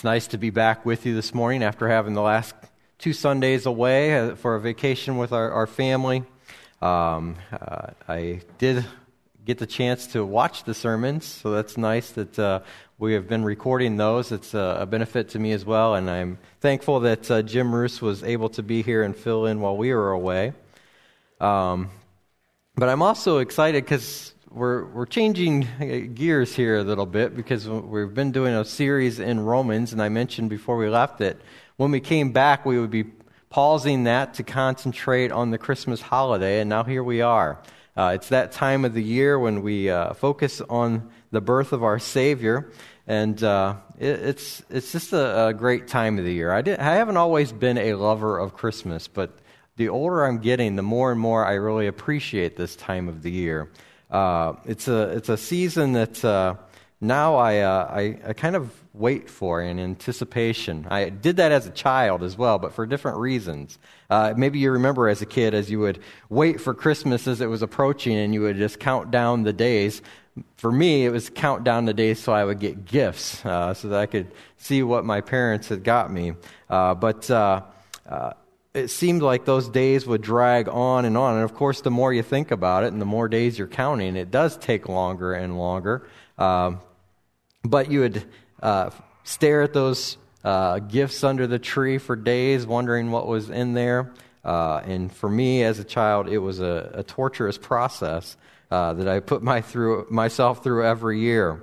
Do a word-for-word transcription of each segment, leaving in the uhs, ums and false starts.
It's nice to be back with you this morning after having the last two Sundays away for a vacation with our, our family. Um, uh, I did get the chance to watch the sermons, so that's nice that uh, we have been recording those. It's a, a benefit to me as well, and I'm thankful that uh, Jim Roos was able to be here and fill in while we were away. Um, but I'm also excited because We're we're changing gears here a little bit because we've been doing a series in Romans, and I mentioned before we left that when we came back, we would be pausing that to concentrate on the Christmas holiday, and now here we are. Uh, it's that time of the year when we uh, focus on the birth of our Savior, and uh, it, it's it's just a, a great time of the year. I did I haven't always been a lover of Christmas, but the older I'm getting, the more and more I really appreciate this time of the year. Uh, it's a it's a season that uh, now I, uh, I I kind of wait for in anticipation. I did that as a child as well, but for different reasons. Uh, maybe you remember as a kid, as you would wait for Christmas as it was approaching, and you would just count down the days. For me, it was count down the days so I would get gifts, uh, so that I could see what my parents had got me. Uh, but uh, uh, It seemed like those days would drag on and on. And of course, the more you think about it and the more days you're counting, it does take longer and longer. Um, but you would uh, stare at those uh, gifts under the tree for days, wondering what was in there. Uh, and for me as a child, it was a, a torturous process uh, that I put my through myself through every year.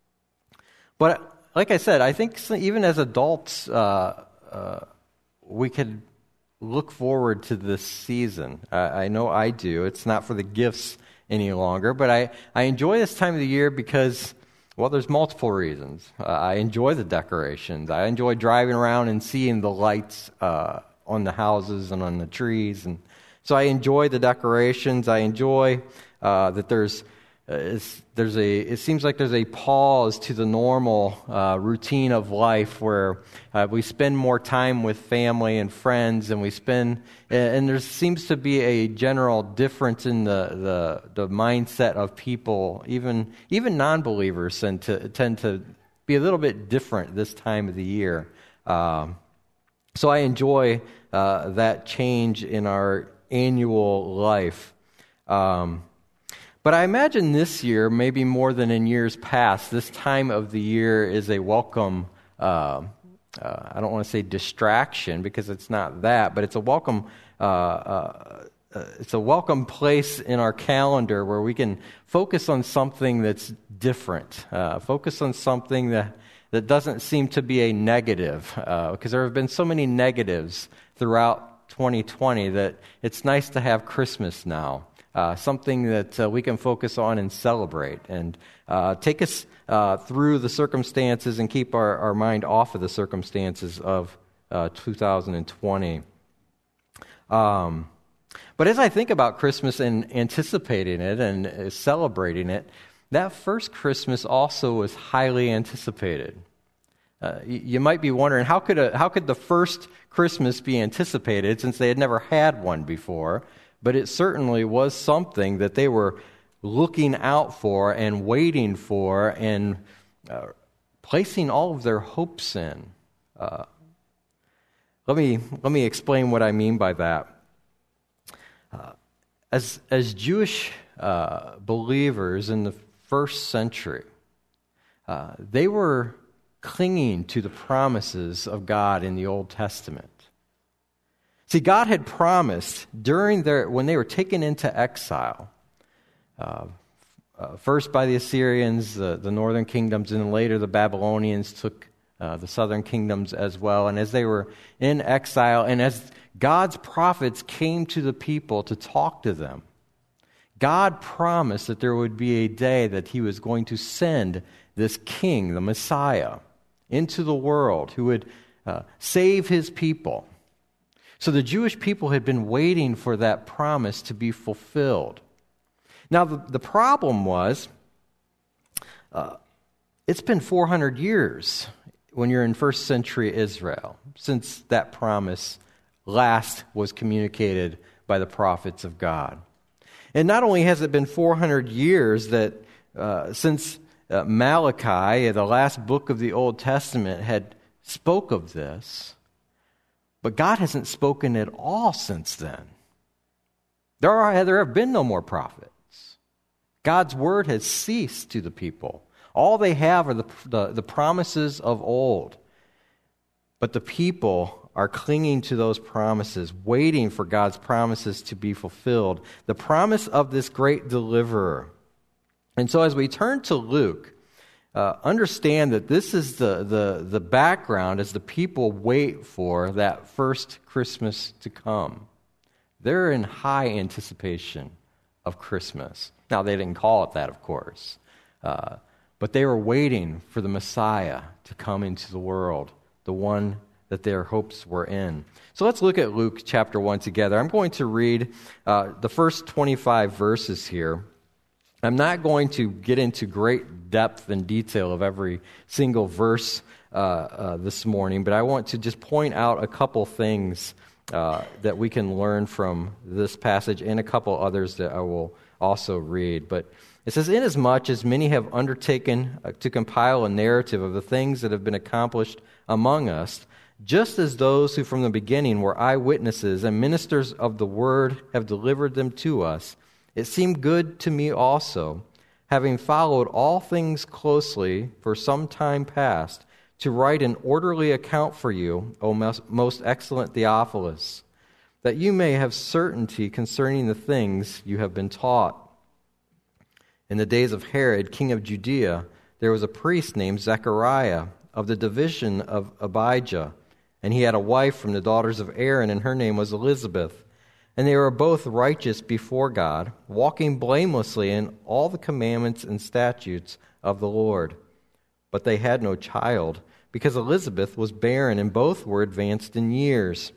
But like I said, I think even as adults, uh, uh, we could look forward to this season. I, I know I do. It's not for the gifts any longer, but I, I enjoy this time of the year because, well, there's multiple reasons. Uh, I enjoy the decorations. I enjoy driving around and seeing the lights uh, on the houses and on the trees. And so I enjoy the decorations. I enjoy uh, that there's Uh, there's a. It seems like there's a pause to the normal uh, routine of life where uh, we spend more time with family and friends, and we spend. And there seems to be a general difference in the the, the mindset of people. Even even non-believers tend to tend to be a little bit different this time of the year. Um, so I enjoy uh, that change in our annual life. Um, But I imagine this year, maybe more than in years past, this time of the year is a welcome, uh, uh, I don't want to say distraction because it's not that, but it's a welcome uh, uh, it's a welcome place in our calendar where we can focus on something that's different, uh, focus on something that, that doesn't seem to be a negative, uh, because there have been so many negatives throughout twenty twenty that it's nice to have Christmas now. Uh, something that uh, we can focus on and celebrate and uh, take us uh, through the circumstances and keep our, our mind off of the circumstances of uh, two thousand twenty. Um, but as I think about Christmas and anticipating it and uh, celebrating it, that first Christmas also was highly anticipated. Uh, you, you might be wondering, how could a, how could the first Christmas be anticipated since they had never had one before? But it certainly was something that they were looking out for and waiting for and uh, placing all of their hopes in. Uh, let me let me explain what I mean by that. Uh, as as Jewish uh, believers in the first century, uh, they were clinging to the promises of God in the Old Testament. See, God had promised during their when they were taken into exile, uh, uh, first by the Assyrians, uh, the northern kingdoms, and then later the Babylonians took uh, the southern kingdoms as well. And as they were in exile, and as God's prophets came to the people to talk to them, God promised that there would be a day that He was going to send this King, the Messiah, into the world who would uh, save His people. So the Jewish people had been waiting for that promise to be fulfilled. Now, the, the problem was, uh, it's been four hundred years when you're in first century Israel since that promise last was communicated by the prophets of God. And not only has it been four hundred years that uh, since uh, Malachi, the last book of the Old Testament, had spoke of this, but God hasn't spoken at all since then. There are there have been no more prophets. God's word has ceased to the people. All they have are the, the, the promises of old. But the people are clinging to those promises, waiting for God's promises to be fulfilled. The promise of this great deliverer. And so as we turn to Luke, uh, understand that this is the, the, the background as the people wait for that first Christmas to come. They're in high anticipation of Christmas. Now, they didn't call it that, of course. Uh, but they were waiting for the Messiah to come into the world, the one that their hopes were in. So let's look at Luke chapter one together. I'm going to read uh, the first twenty-five verses here. I'm not going to get into great depth and detail of every single verse uh, uh, this morning, but I want to just point out a couple things uh, that we can learn from this passage and a couple others that I will also read. But it says, "Inasmuch as many have undertaken uh, to compile a narrative of the things that have been accomplished among us, just as those who from the beginning were eyewitnesses and ministers of the word have delivered them to us, it seemed good to me also, having followed all things closely for some time past, to write an orderly account for you, O most excellent Theophilus, that you may have certainty concerning the things you have been taught. In the days of Herod, king of Judea, there was a priest named Zechariah of the division of Abijah, and he had a wife from the daughters of Aaron, and her name was Elizabeth. And they were both righteous before God, walking blamelessly in all the commandments and statutes of the Lord. But they had no child, because Elizabeth was barren, and both were advanced in years.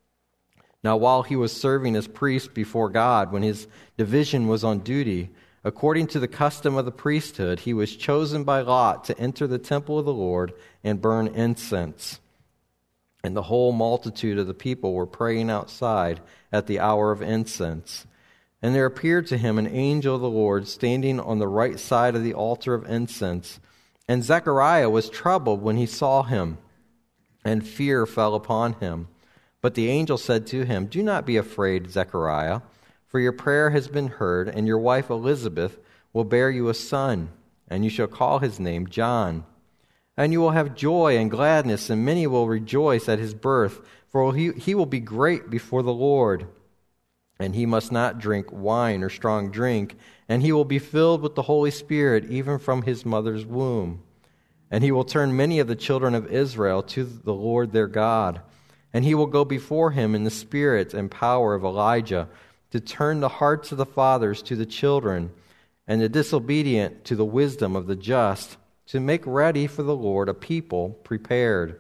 Now while he was serving as priest before God, when his division was on duty, according to the custom of the priesthood, he was chosen by lot to enter the temple of the Lord and burn incense. And the whole multitude of the people were praying outside at the hour of incense. And there appeared to him an angel of the Lord standing on the right side of the altar of incense. And Zechariah was troubled when he saw him, and fear fell upon him. But the angel said to him, "Do not be afraid, Zechariah, for your prayer has been heard, and your wife Elizabeth will bear you a son, and you shall call his name John. And you will have joy and gladness, and many will rejoice at his birth, for he, he will be great before the Lord. And he must not drink wine or strong drink, and he will be filled with the Holy Spirit even from his mother's womb. And he will turn many of the children of Israel to the Lord their God. And he will go before him in the spirit and power of Elijah, to turn the hearts of the fathers to the children, and the disobedient to the wisdom of the just, to make ready for the Lord a people prepared."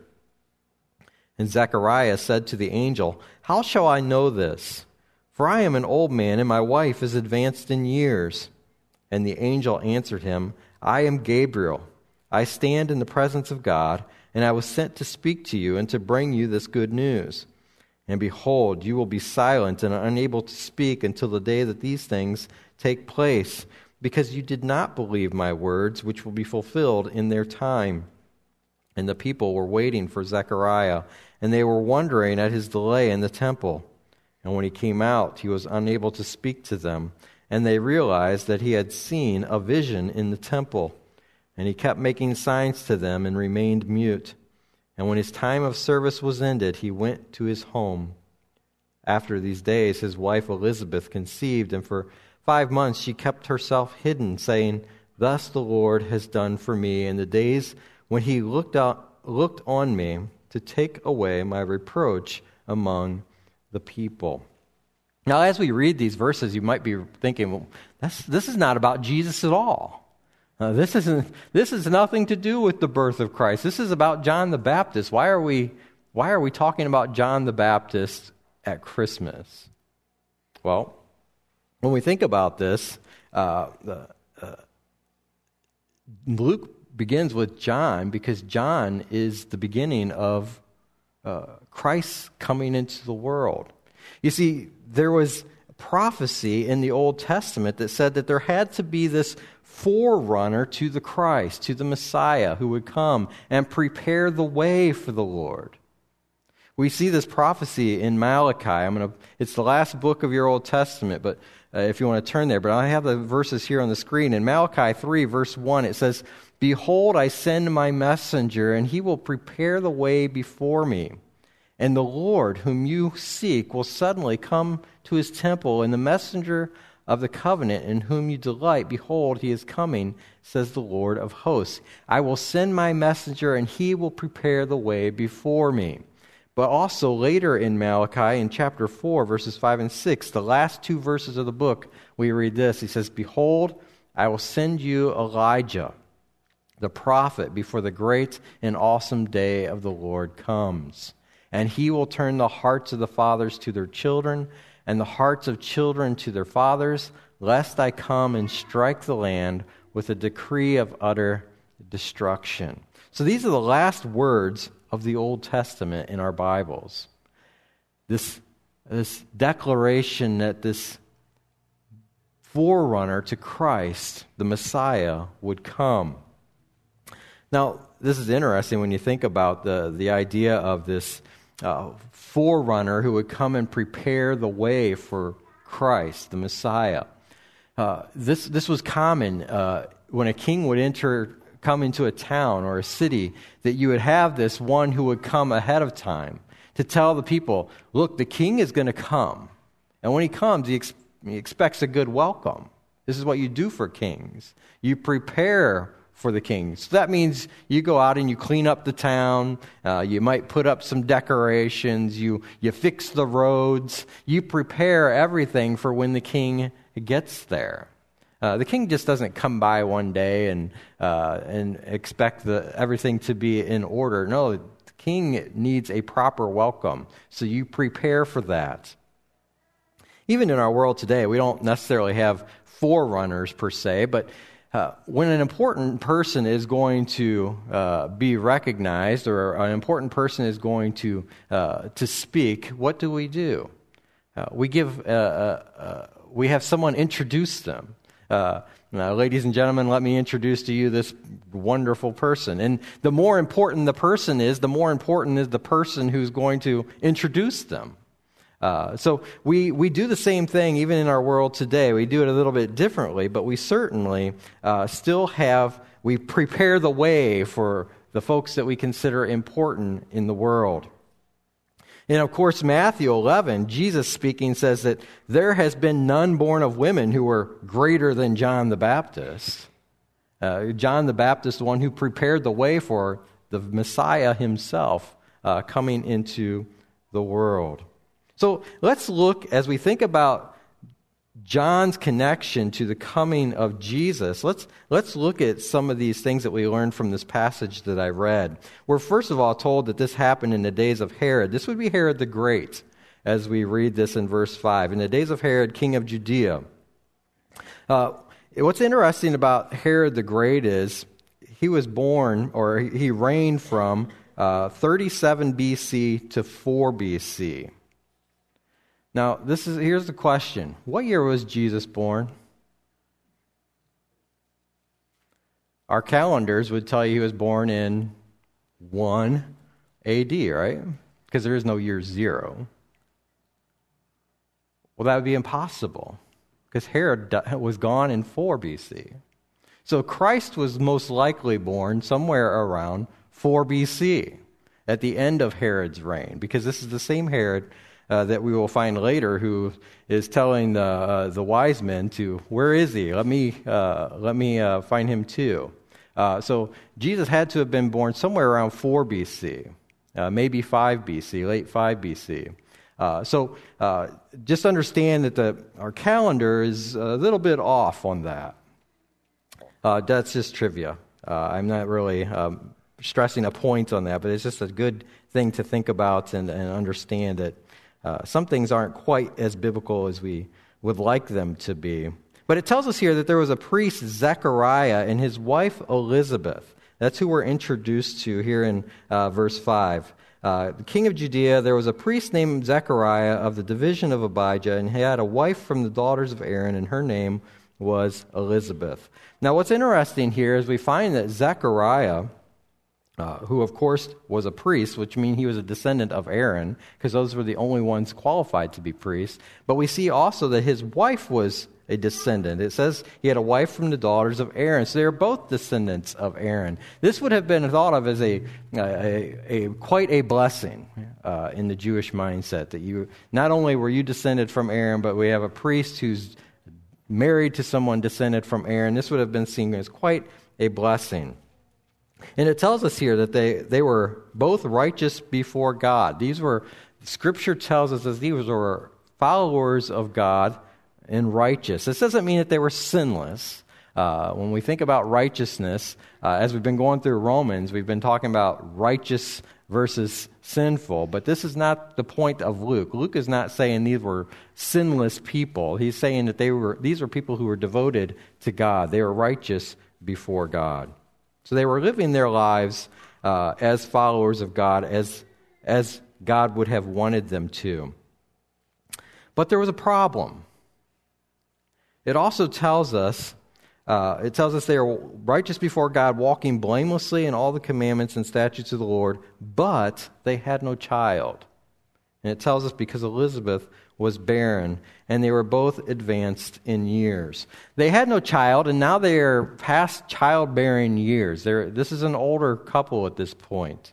And Zechariah said to the angel, "How shall I know this? For I am an old man, and my wife is advanced in years." And the angel answered him, "I am Gabriel. I stand in the presence of God, and I was sent to speak to you and to bring you this good news. And behold, you will be silent and unable to speak until the day that these things take place, because you did not believe my words, which will be fulfilled in their time." And the people were waiting for Zechariah, and they were wondering at his delay in the temple. And when he came out, he was unable to speak to them, and they realized that he had seen a vision in the temple. And he kept making signs to them and remained mute. And when his time of service was ended, he went to his home. After these days, his wife Elizabeth conceived, and for five months she kept herself hidden, saying, "Thus the Lord has done for me in the days when he looked out, looked on me to take away my reproach among the people." Now, as we read these verses, you might be thinking, well, that's, this is not about Jesus at all. Uh, this isn't. This has nothing to do with the birth of Christ. This is about John the Baptist. Why are we? Why are we talking about John the Baptist at Christmas? Well, when we think about this, uh, uh, Luke begins with John because John is the beginning of uh, Christ coming into the world. You see, there was prophecy in the Old Testament that said that there had to be this forerunner to the Christ, to the Messiah who would come and prepare the way for the Lord. We see this prophecy in Malachi. I'm going to, it's the last book of your Old Testament, but uh, if you want to turn there, but I have the verses here on the screen. In Malachi three, verse one, it says, "Behold, I send my messenger, and he will prepare the way before me. And the Lord whom you seek will suddenly come to his temple, and the messenger of the covenant in whom you delight, behold, he is coming, says the Lord of hosts. I will send my messenger, and he will prepare the way before me." But also later in Malachi, in chapter four, verses five and six, the last two verses of the book, we read this. He says, "Behold, I will send you Elijah, the prophet, before the great and awesome day of the Lord comes. And he will turn the hearts of the fathers to their children, and the hearts of children to their fathers, lest I come and strike the land with a decree of utter destruction." So these are the last words of the Old Testament in our Bibles. This, this declaration that this forerunner to Christ, the Messiah, would come. Now, this is interesting when you think about the, the idea of this uh, forerunner who would come and prepare the way for Christ, the Messiah. Uh, this, this was common uh, when a king would enter come into a town or a city, that you would have this one who would come ahead of time to tell the people, look, the king is going to come. And when he comes, he, ex- he expects a good welcome. This is what you do for kings. You prepare for the king. So that means you go out and you clean up the town. Uh, you might put up some decorations. You, you fix the roads. You prepare everything for when the king gets there. Uh, the king just doesn't come by one day and uh, and expect the, everything to be in order. No, the king needs a proper welcome, so you prepare for that. Even in our world today, we don't necessarily have forerunners per se, but uh, when an important person is going to uh, be recognized or an important person is going to uh, to speak, what do we do? Uh, we give uh, uh, uh, we have someone introduce them. Uh, now, ladies and gentlemen, let me introduce to you this wonderful person. And the more important the person is, the more important is the person who's going to introduce them. Uh, so we, we do the same thing even in our world today. We do it a little bit differently, but we certainly uh, still have, we prepare the way for the folks that we consider important in the world. And of course, Matthew eleven, Jesus speaking, says that there has been none born of women who were greater than John the Baptist. Uh, John the Baptist, the one who prepared the way for the Messiah himself uh, coming into the world. So let's look, as we think about John's connection to the coming of Jesus, let's let's look at some of these things that we learned from this passage that I read. We're first of all told that this happened in the days of Herod. This would be Herod the Great, as we read this in verse five. In the days of Herod, king of Judea. Uh, what's interesting about Herod the Great is he was born, or he reigned from uh, thirty-seven B C to four B C. Now, this is here's the question. What year was Jesus born? Our calendars would tell you he was born in one A D, right? Because there is no year zero. Well, that would be impossible, because Herod was gone in four B C. So Christ was most likely born somewhere around four B C, at the end of Herod's reign, because this is the same Herod Uh, that we will find later, who is telling the uh, the wise men to, where is he? Let me uh, let me uh, find him too. Uh, so Jesus had to have been born somewhere around four B C, uh, maybe five B C, late five B C. Uh, so uh, just understand that the our calendar is a little bit off on that. Uh, that's just trivia. Uh, I'm not really um, stressing a point on that, but it's just a good thing to think about and, and understand that Uh, some things aren't quite as biblical as we would like them to be. But it tells us here that there was a priest, Zechariah, and his wife, Elizabeth. That's who we're introduced to here in uh, verse five. Uh, the king of Judea, there was a priest named Zechariah of the division of Abijah, and he had a wife from the daughters of Aaron, and her name was Elizabeth. Now, what's interesting here is we find that Zechariah, uh, who of course was a priest, which means he was a descendant of Aaron, because those were the only ones qualified to be priests, but we see also that his wife was a descendant. It says he had a wife from the daughters of Aaron, so they were both descendants of Aaron. This would have been thought of as a, a, a quite a blessing uh, in the Jewish mindset, that you not only were you descended from Aaron, but we have a priest who's married to someone descended from Aaron. This would have been seen as quite a blessing. And it tells us here that they, they were both righteous before God. These were, Scripture tells us that these were followers of God and righteous. This doesn't mean that they were sinless. Uh, when we think about righteousness, uh, as we've been going through Romans, we've been talking about righteous versus sinful. But this is not the point of Luke. Luke is not saying these were sinless people. He's saying that they were these were people who were devoted to God. They were righteous before God. So they were living their lives uh, as followers of God, as as God would have wanted them to. But there was a problem. It also tells us, uh, it tells us they are righteous before God, walking blamelessly in all the commandments and statutes of the Lord, but they had no child. And it tells us because Elizabeth was barren, and they were both advanced in years. They had no child, and now they are past childbearing years. They're, this is an older couple at this point.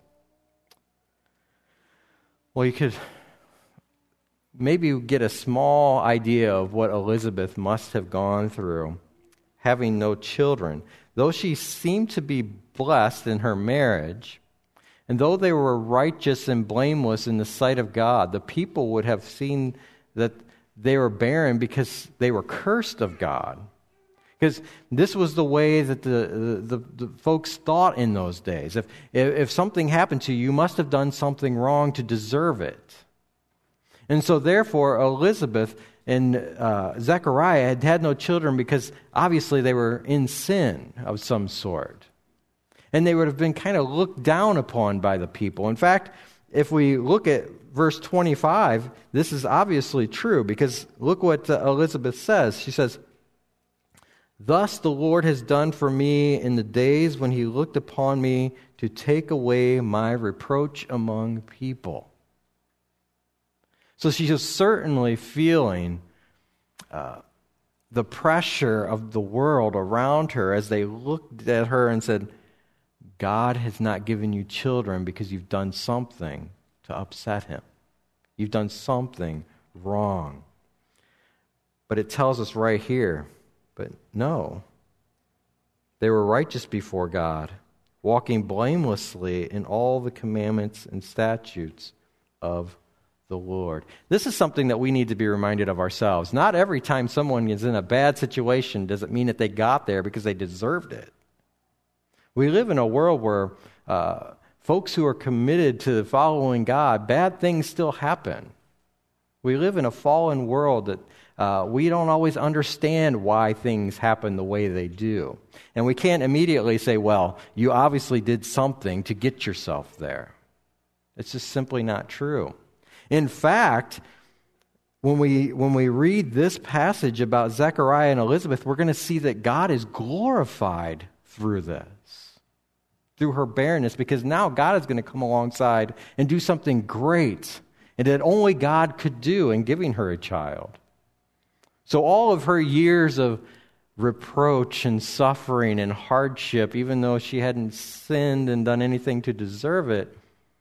Well, you could maybe get a small idea of what Elizabeth must have gone through, having no children. Though she seemed to be blessed in her marriage, and though they were righteous and blameless in the sight of God, the people would have seen that they were barren because they were cursed of God. Because this was the way that the, the, the, the folks thought in those days. If, if something happened to you, you must have done something wrong to deserve it. And so therefore, Elizabeth and uh, Zechariah had had no children because obviously they were in sin of some sort. And they would have been kind of looked down upon by the people. In fact, if we look at verse twenty-five, this is obviously true, because look what uh, Elizabeth says. She says, "Thus the Lord has done for me in the days when he looked upon me to take away my reproach among people." So she was certainly feeling uh, the pressure of the world around her as they looked at her and said, God has not given you children because you've done something to upset him. You've done something wrong. But it tells us right here, but no. They were righteous before God, walking blamelessly in all the commandments and statutes of the Lord. This is something that we need to be reminded of ourselves. Not every time someone is in a bad situation does it mean that they got there because they deserved it. We live in a world where uh, folks who are committed to following God, bad things still happen. We live in a fallen world that uh, we don't always understand why things happen the way they do. And we can't immediately say, well, you obviously did something to get yourself there. It's just simply not true. In fact, when we when we read this passage about Zechariah and Elizabeth, we're going to see that God is glorified through this, through her barrenness, because now God is going to come alongside and do something great and that only God could do in giving her a child. So all of her years of reproach and suffering and hardship, even though she hadn't sinned and done anything to deserve it,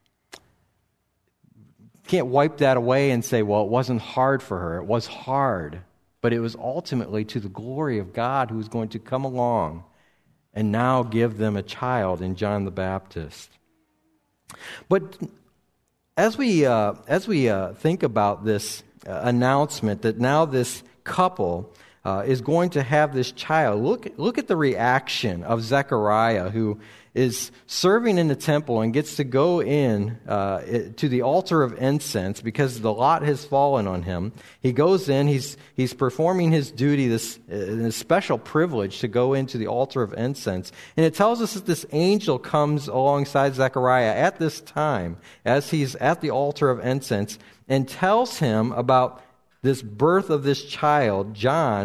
can't wipe that away and say, well, it wasn't hard for her. It was hard, but it was ultimately to the glory of God who was going to come along and now give them a child in John the Baptist. But as we uh, as we uh, think about this uh, announcement that now this couple uh, is going to have this child, look look at the reaction of Zechariah, who is serving in the temple and gets to go in uh, to the altar of incense because the lot has fallen on him. He goes in, he's he's performing his duty, this, uh, this special privilege to go into the altar of incense. And it tells us that this angel comes alongside Zechariah at this time, as he's at the altar of incense, and tells him about this birth of this child, John,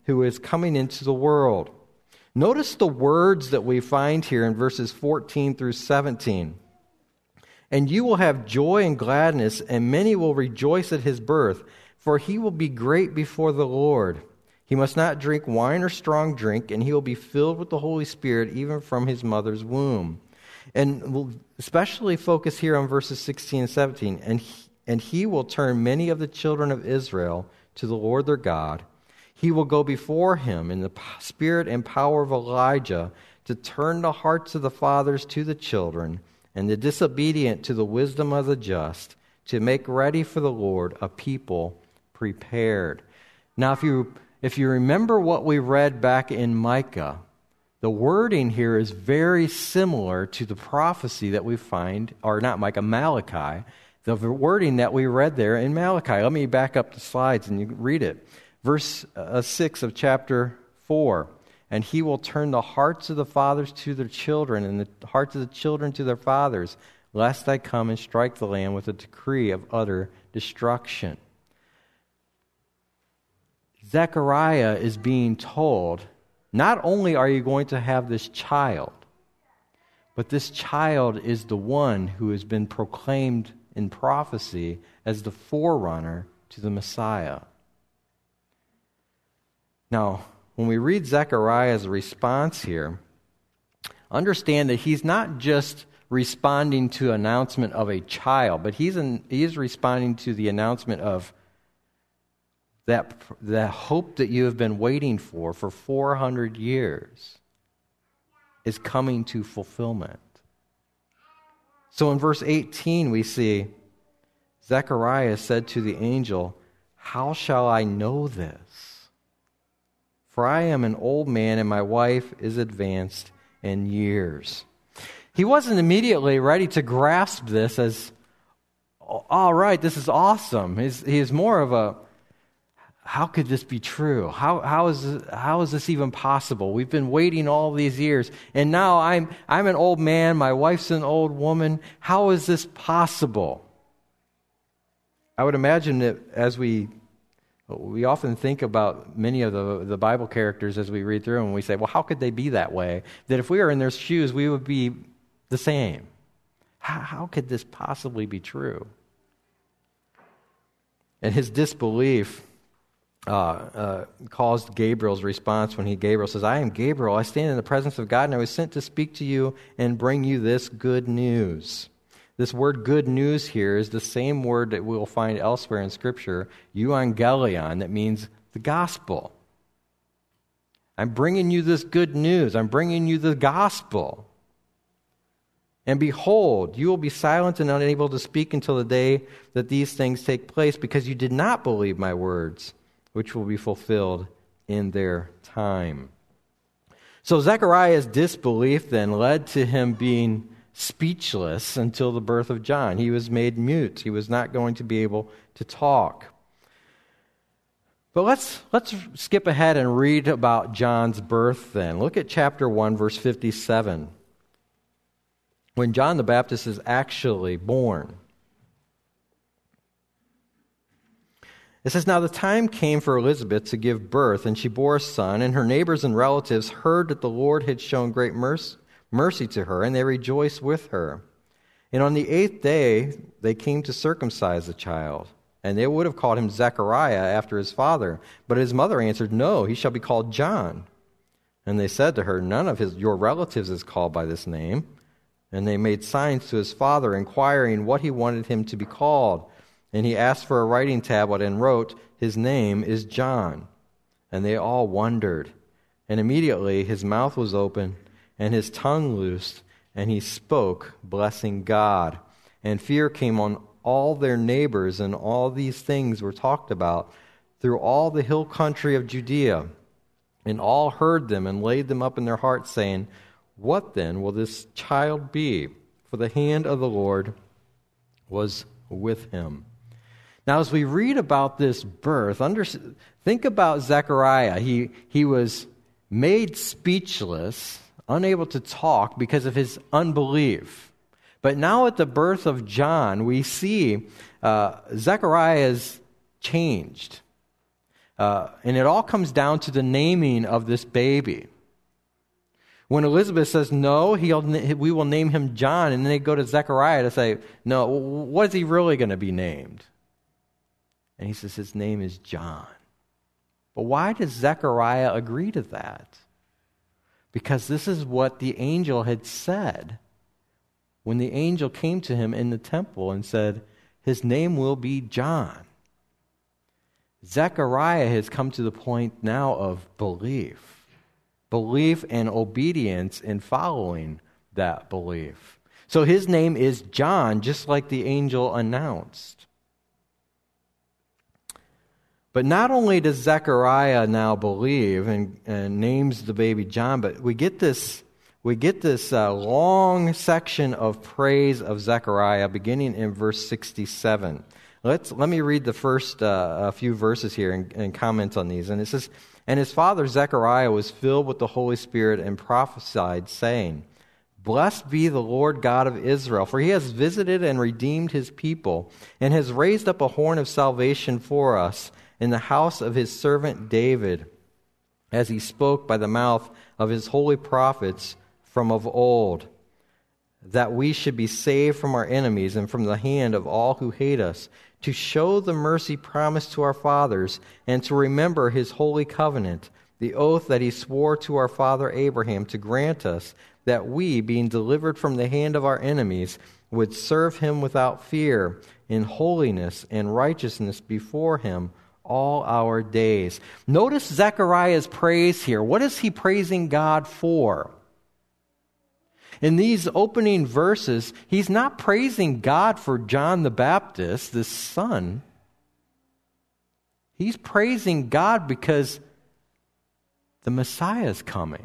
who is coming into the world. Notice the words that we find here in verses fourteen through seventeen. And you will have joy and gladness, and many will rejoice at his birth, for he will be great before the Lord. He must not drink wine or strong drink, and he will be filled with the Holy Spirit even from his mother's womb. And we'll especially focus here on verses sixteen and seventeen. And he, and he will turn many of the children of Israel to the Lord their God. He will go before him in the spirit and power of Elijah to turn the hearts of the fathers to the children and the disobedient to the wisdom of the just, to make ready for the Lord a people prepared. Now, if you if you remember what we read back in Micah, the wording here is very similar to the prophecy that we find, or not Micah, Malachi, the wording that we read there in Malachi. Let me back up the slides and you can read it. Verse uh, six of chapter four. And he will turn the hearts of the fathers to their children, and the hearts of the children to their fathers, lest I come and strike the land with a decree of utter destruction. Zechariah is being told, not only are you going to have this child, but this child is the one who has been proclaimed in prophecy as the forerunner to the Messiah. Now, when we read Zechariah's response here, understand that he's not just responding to an announcement of a child, but he's in, he is responding to the announcement of that, that hope that you have been waiting for for four hundred years is coming to fulfillment. So in verse eighteen we see, Zechariah said to the angel, "How shall I know this? For I am an old man and my wife is advanced in years." He wasn't immediately ready to grasp this as, all right, this is awesome. He's, he is more of a, how could this be true? How, how, is this, how is this even possible? We've been waiting all these years, and now I'm, I'm an old man, my wife's an old woman. How is this possible? I would imagine that as we We often think about many of the, the Bible characters as we read through them, and we say, well, how could they be that way? That if we were in their shoes, we would be the same. How, how could this possibly be true? And his disbelief uh, uh, caused Gabriel's response when he, Gabriel says, "I am Gabriel. I stand in the presence of God, and I was sent to speak to you and bring you this good news." This word good news here is the same word that we'll find elsewhere in Scripture, euangelion, that means the gospel. I'm bringing you this good news. I'm bringing you the gospel. And behold, you will be silent and unable to speak until the day that these things take place, because you did not believe my words, which will be fulfilled in their time. So Zechariah's disbelief then led to him being speechless until the birth of John. He was made mute. He was not going to be able to talk. But let's let's skip ahead and read about John's birth then. Look at chapter one, verse fifty-seven. When John the Baptist is actually born. It says, "Now the time came for Elizabeth to give birth, and she bore a son, and her neighbors and relatives heard that the Lord had shown great mercy mercy to her, and they rejoiced with her. And on the eighth day they came to circumcise the child. And they would have called him Zechariah after his father. But his mother answered, 'No, he shall be called John.' And they said to her, 'None of his your relatives is called by this name.' And they made signs to his father, inquiring what he wanted him to be called. And he asked for a writing tablet and wrote, 'His name is John.' And they all wondered. And immediately his mouth was open, and his tongue loosed, and he spoke, blessing God. And fear came on all their neighbors, and all these things were talked about through all the hill country of Judea. And all heard them and laid them up in their hearts, saying, 'What then will this child be? For the hand of the Lord was with him.'" Now, as we read about this birth, under, think about Zechariah. He, he was made speechless, unable to talk because of his unbelief. But now at the birth of John, we see uh, Zechariah is changed. Uh, and it all comes down to the naming of this baby. When Elizabeth says, no, he'll, we will name him John, and then they go to Zechariah to say, no, what is he really going to be named? And he says, his name is John. But why does Zechariah agree to that? Because this is what the angel had said when the angel came to him in the temple and said, his name will be John. Zechariah has come to the point now of belief. Belief and obedience in following that belief. So his name is John, just like the angel announced. But not only does Zechariah now believe and, and names the baby John, but we get this we get this uh, long section of praise of Zechariah beginning in verse sixty-seven. Let's let me read the first uh, a few verses here and, and comment on these. And it says, "And his father Zechariah was filled with the Holy Spirit and prophesied, saying, Blessed be the Lord God of Israel, for he has visited and redeemed his people, and has raised up a horn of salvation for us in the house of his servant David, as he spoke by the mouth of his holy prophets from of old, that we should be saved from our enemies and from the hand of all who hate us, to show the mercy promised to our fathers, and to remember his holy covenant, the oath that he swore to our father Abraham, to grant us that we, being delivered from the hand of our enemies, would serve him without fear, in holiness and righteousness before him all our days." Notice Zechariah's praise here. What is he praising God for? In these opening verses, he's not praising God for John the Baptist, this son. He's praising God because the Messiah is coming.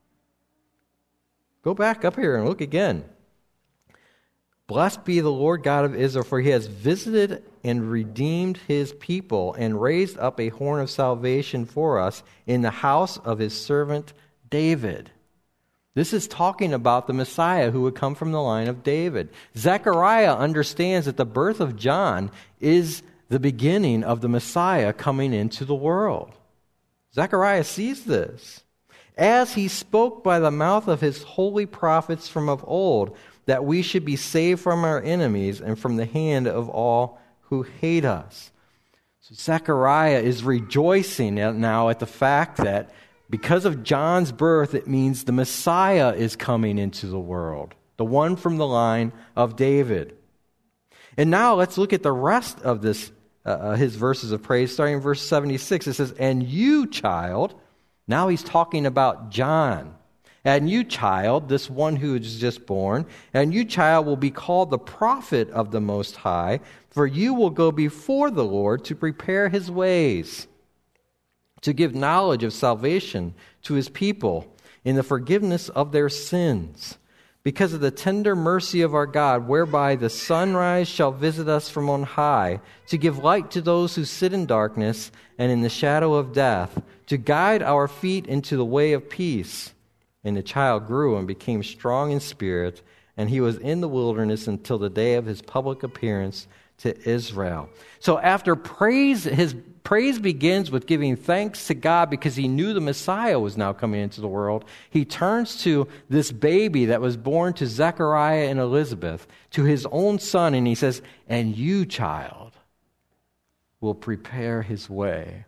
Go back up here and look again. "Blessed be the Lord God of Israel, for he has visited and redeemed his people and raised up a horn of salvation for us in the house of his servant David." This is talking about the Messiah who would come from the line of David. Zechariah understands that the birth of John is the beginning of the Messiah coming into the world. Zechariah sees this. "As he spoke by the mouth of his holy prophets from of old, that we should be saved from our enemies and from the hand of all who hate us." So Zechariah is rejoicing now at the fact that because of John's birth, it means the Messiah is coming into the world, the one from the line of David. And now let's look at the rest of this, uh, his verses of praise, starting in verse seventy-six. It says, "And you, child," now he's talking about John. "And you, child," this one who is just born, "and you, child, will be called the prophet of the Most High, for you will go before the Lord to prepare his ways, to give knowledge of salvation to his people in the forgiveness of their sins, because of the tender mercy of our God, whereby the sunrise shall visit us from on high, to give light to those who sit in darkness and in the shadow of death, to guide our feet into the way of peace. And the child grew and became strong in spirit, and he was in the wilderness until the day of his public appearance to Israel." So after praise, his praise begins with giving thanks to God because he knew the Messiah was now coming into the world. He turns to this baby that was born to Zechariah and Elizabeth, to his own son, and he says, "And you, child, will prepare his way."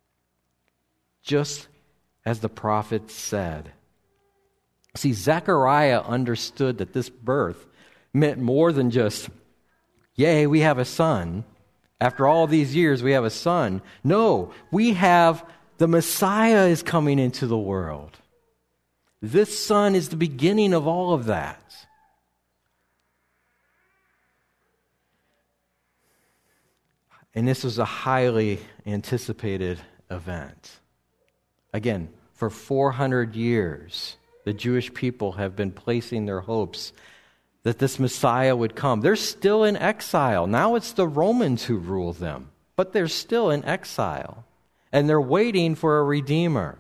Just as the prophet said. See, Zechariah understood that this birth meant more than just, yay, we have a son. After all these years, we have a son. No, we have the Messiah is coming into the world. This son is the beginning of all of that. And this was a highly anticipated event. Again, for four hundred years, the Jewish people have been placing their hopes that this Messiah would come. They're still in exile. Now it's the Romans who rule them, but they're still in exile. And they're waiting for a Redeemer.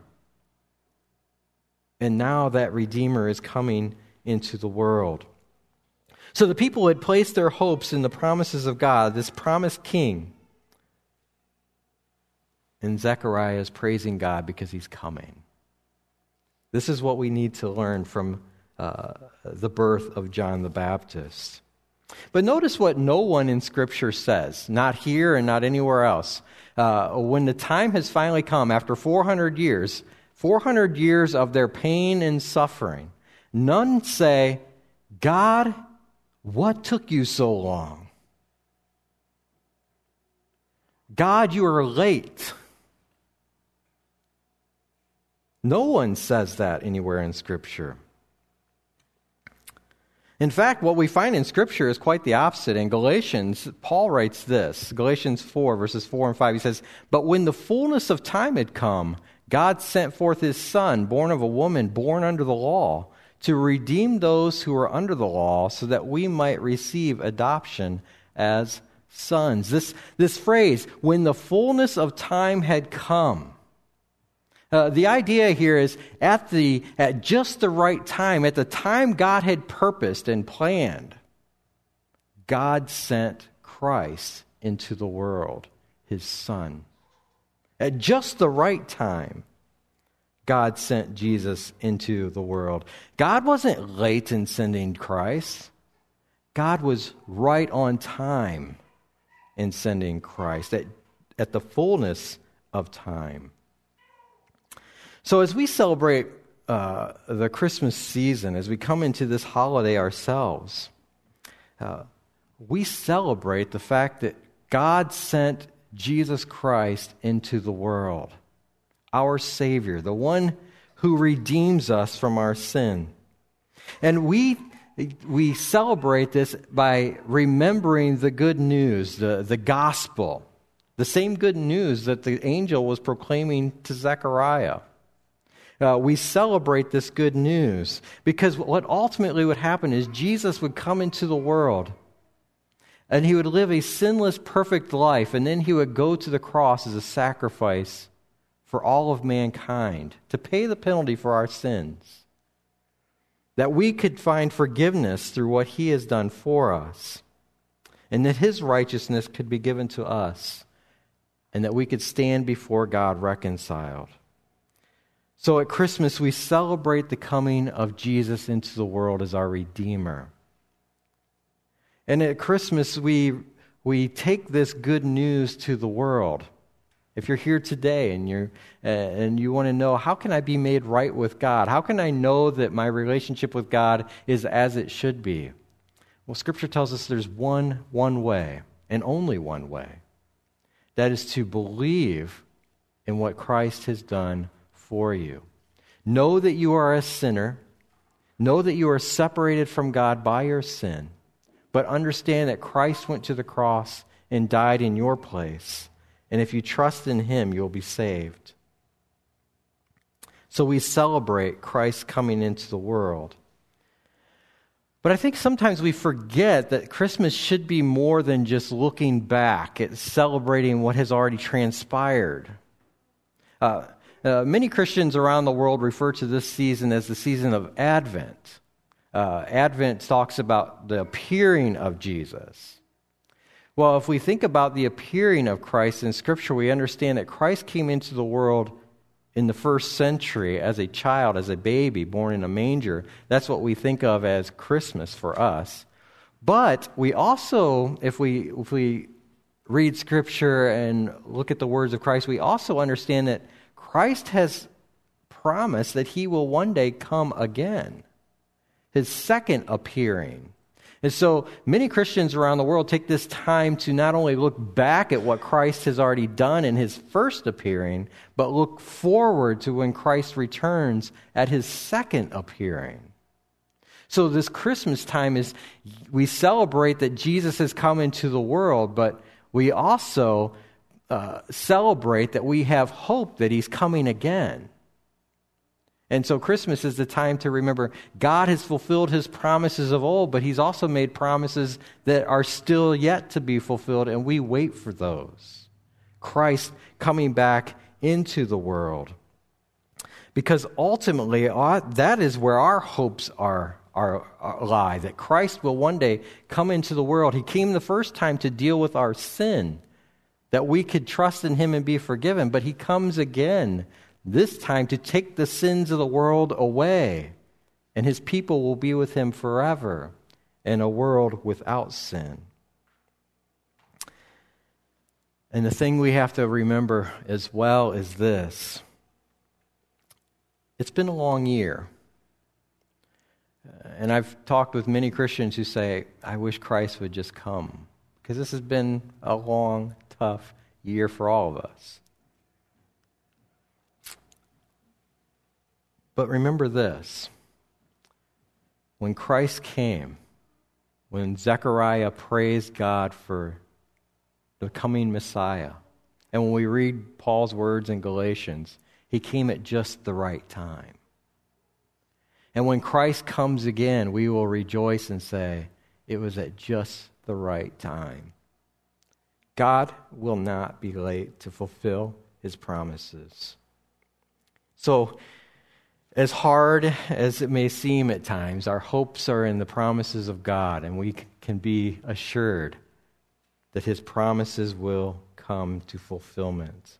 And now that Redeemer is coming into the world. So the people had placed their hopes in the promises of God, this promised king. And Zechariah is praising God because he's coming. This is what we need to learn from uh, the birth of John the Baptist. But notice what no one in Scripture says, not here and not anywhere else. Uh, when the time has finally come, after four hundred years, four hundred years of their pain and suffering, none say, God, what took you so long? God, you are late. No one says that anywhere in Scripture. In fact, what we find in Scripture is quite the opposite. In Galatians, Paul writes this, Galatians four, verses four and five. He says, "But when the fullness of time had come, God sent forth his Son, born of a woman, born under the law, to redeem those who are under the law, so that we might receive adoption as sons." This, this phrase, "when the fullness of time had come," Uh, the idea here is at the at just the right time, at the time God had purposed and planned, God sent Christ into the world, his Son. At just the right time, God sent Jesus into the world. God wasn't late in sending Christ. God was right on time in sending Christ, at, at the fullness of time. So as we celebrate uh, the Christmas season, as we come into this holiday ourselves, uh, we celebrate the fact that God sent Jesus Christ into the world, our Savior, the one who redeems us from our sin. And we we celebrate this by remembering the good news, the, the gospel, the same good news that the angel was proclaiming to Zechariah. Uh, we celebrate this good news because what ultimately would happen is Jesus would come into the world and he would live a sinless, perfect life, and then he would go to the cross as a sacrifice for all of mankind to pay the penalty for our sins, that we could find forgiveness through what he has done for us, and that his righteousness could be given to us, and that we could stand before God reconciled. So at Christmas, we celebrate the coming of Jesus into the world as our Redeemer. And at Christmas, we we take this good news to the world. If you're here today and you're uh, and you want to know, how can I be made right with God? How can I know that my relationship with God is as it should be? Well, Scripture tells us there's one one way, and only one way. That is to believe in what Christ has done for you. Know that you are a sinner. Know that you are separated from God by your sin. But understand that Christ went to the cross and died in your place. And if you trust in him, you'll be saved. So we celebrate Christ coming into the world. But I think sometimes we forget that Christmas should be more than just looking back at celebrating what has already transpired. Uh, Uh, many Christians around the world refer to this season as the season of Advent. Uh, Advent talks about the appearing of Jesus. Well, if we think about the appearing of Christ in Scripture, we understand that Christ came into the world in the first century as a child, as a baby, born in a manger. That's what we think of as Christmas for us. But we also, if we if we read Scripture and look at the words of Christ, we also understand that Christ has promised that he will one day come again, his second appearing. And so many Christians around the world take this time to not only look back at what Christ has already done in his first appearing, but look forward to when Christ returns at his second appearing. So this Christmas time is, we celebrate that Jesus has come into the world, but we also Uh, celebrate that we have hope that he's coming again. And so Christmas is the time to remember God has fulfilled his promises of old, but he's also made promises that are still yet to be fulfilled, and we wait for those. Christ coming back into the world. Because ultimately, our, that is where our hopes are, are, are lie, that Christ will one day come into the world. He came the first time to deal with our sin, that we could trust in him and be forgiven. But he comes again, this time to take the sins of the world away, and his people will be with him forever in a world without sin. And the thing we have to remember as well is this. It's been a long year. And I've talked with many Christians who say, I wish Christ would just come. Because this has been a long, tough year for all of us. But remember this. When Christ came, when Zechariah praised God for the coming Messiah, and when we read Paul's words in Galatians, he came at just the right time. And when Christ comes again, we will rejoice and say, it was at just the right time. God will not be late to fulfill his promises. So, as hard as it may seem at times, our hopes are in the promises of God, and we can be assured that his promises will come to fulfillment.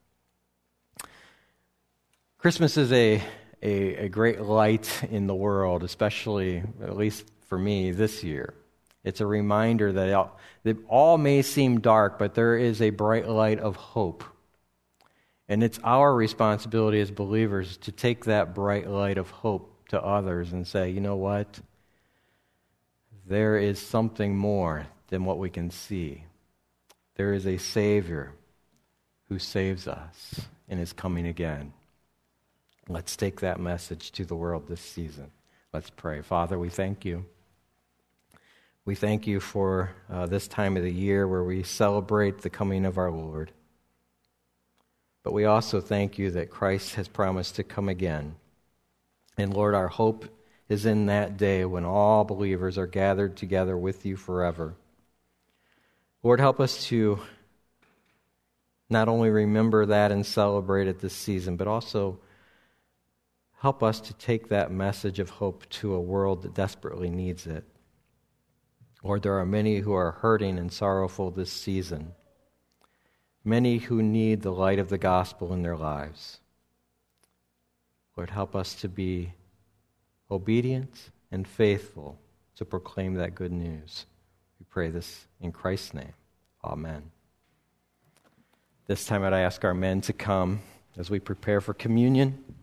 Christmas is a, a, a great light in the world, especially, at least for me, this year. It's a reminder that all, that all may seem dark, but there is a bright light of hope. And it's our responsibility as believers to take that bright light of hope to others and say, you know what? There is something more than what we can see. There is a Savior who saves us and is coming again. Let's take that message to the world this season. Let's pray. Father, we thank you. We thank you for uh, this time of the year where we celebrate the coming of our Lord. But we also thank you that Christ has promised to come again. And Lord, our hope is in that day when all believers are gathered together with you forever. Lord, help us to not only remember that and celebrate it this season, but also help us to take that message of hope to a world that desperately needs it. Lord, there are many who are hurting and sorrowful this season. Many who need the light of the gospel in their lives. Lord, help us to be obedient and faithful to proclaim that good news. We pray this in Christ's name. Amen. This time I'd ask our men to come as we prepare for communion.